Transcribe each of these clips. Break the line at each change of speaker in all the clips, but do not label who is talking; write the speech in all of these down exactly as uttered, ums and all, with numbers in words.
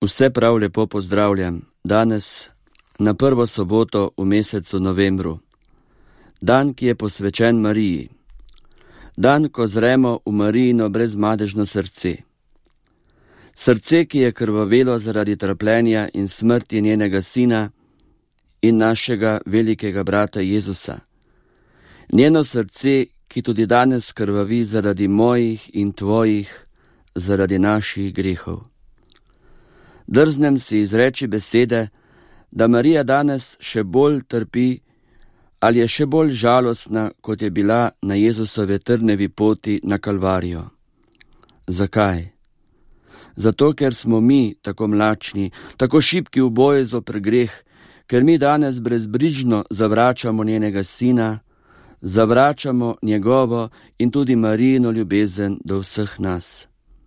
Vse prav lepo pozdravljam danes na prvo soboto v mesecu novembru. Dan, ki je posvečen Mariji. Dan, ko zremo v Marijino brezmadežno srce. Srce, ki je krvavelo zaradi trpljenja in smrti njenega sina in našega velikega brata Jezusa. Njeno srce, ki tudi danes krvavi zaradi mojih in tvojih, zaradi naših grehov. Drznem si izreči besede, da Marija danes še bolj trpi ali je še bolj žalostna, kot je bila na Jezusove trnevi poti na Kalvarijo. Zakaj? Zato, ker smo mi tako mlačni, tako šibki v boju zoper greh, ker mi danes brezbrižno zavračamo njenega sina, zavračamo njegovo in tudi Marijino ljubezen do vseh nas.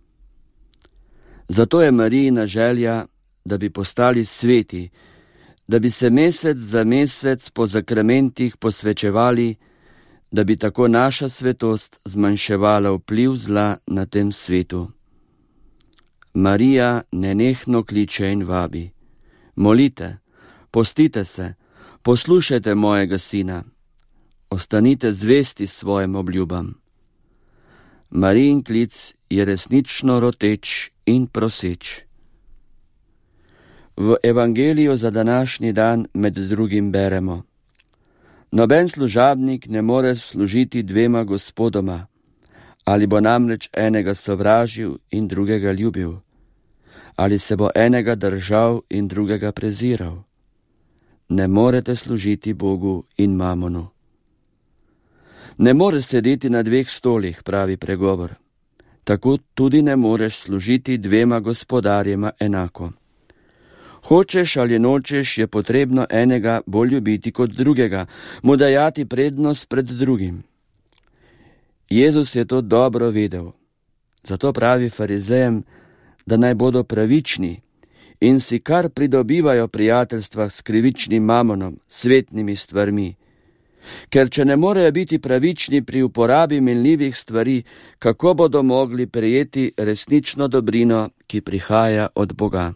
Zato je Marijina želja, da bi postali sveti, da bi se mesec za mesec po zakramentih posvečevali, da bi tako naša svetost zmanjševala vpliv zla na tem svetu. Marija nenehno kliče in vabi. Molite, postite se, poslušajte mojega sina, ostanite zvesti svojim obljubam. Marijin klic je resnično roteč in proseč. V Evangeliju za današnji dan med drugim beremo: Noben služabnik ne more služiti dvema gospodoma, ali bo namreč enega sovražil in drugega ljubil, ali se bo enega držal in drugega preziral. Ne morete služiti Bogu in mamonu. Ne moreš sedeti na dveh stolih, pravi pregovor. Tako tudi ne moreš služiti dvema gospodarjema enako. Hočeš ali nočeš, je potrebno enega bolj ljubiti kot drugega, mu dajati prednost pred drugim. Jezus je to dobro vedel, zato pravi farizejem, da naj bodo pravični in si kar pridobivajo prijateljstva s krivičnim mamonom, svetnimi stvarmi. Ker če ne morejo biti pravični pri uporabi minljivih stvari, kako bodo mogli prejeti resnično dobrino, ki prihaja od Boga?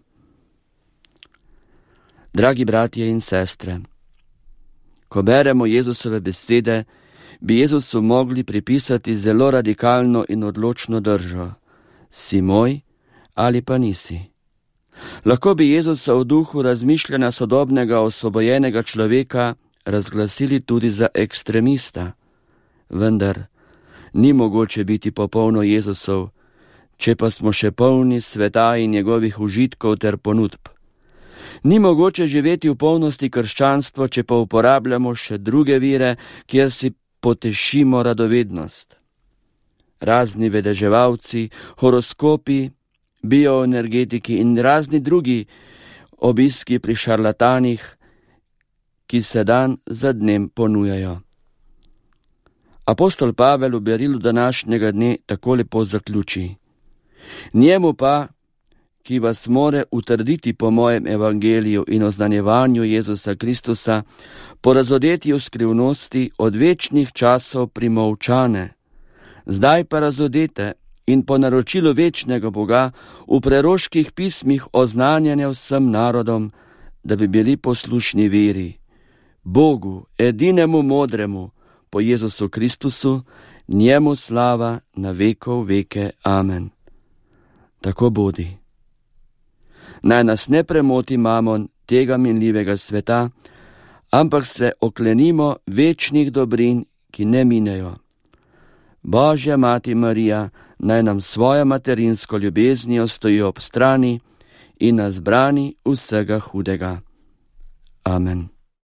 Dragi bratje in sestre, ko beremo Jezusove besede, bi Jezusu mogli pripisati zelo radikalno in odločno držo: si moj ali pa nisi. Lahko bi Jezusa v duhu razmišljanja sodobnega osvobojenega človeka razglasili tudi za ekstremista, vendar ni mogoče biti popolno Jezusov, če pa smo še polni sveta in njegovih užitkov ter ponudb. Ni mogoče živeti v polnosti krščanstvo, če pa uporabljamo še druge vire, kjer si potešimo radovednost. Razni vedeževalci, horoskopi, bioenergetiki in razni drugi obiski pri šarlatanih, ki se dan za dnem ponujajo. Apostol Pavel v berilu današnjega dne tako lepo zaključi: Njemu pa, ki vas more utrditi po mojem evangeliju in oznanjevanju Jezusa Kristusa, po razodetju skrivnosti od večnih časov primolčane, zdaj pa razodete in po naročilu večnega Boga v preroških pismih oznanjanja vsem narodom, da bi bili poslušni veri, Bogu, edinemu modremu, po Jezusu Kristusu, njemu slava na vekov veke. Amen. Tako bodi. Naj nas ne premoti mamon tega minljivega sveta, ampak se oklenimo večnih dobrin, ki ne minejo. Božja mati Marija naj nam svojo materinsko ljubeznijo stoji ob strani in nas brani vsega hudega. Amen.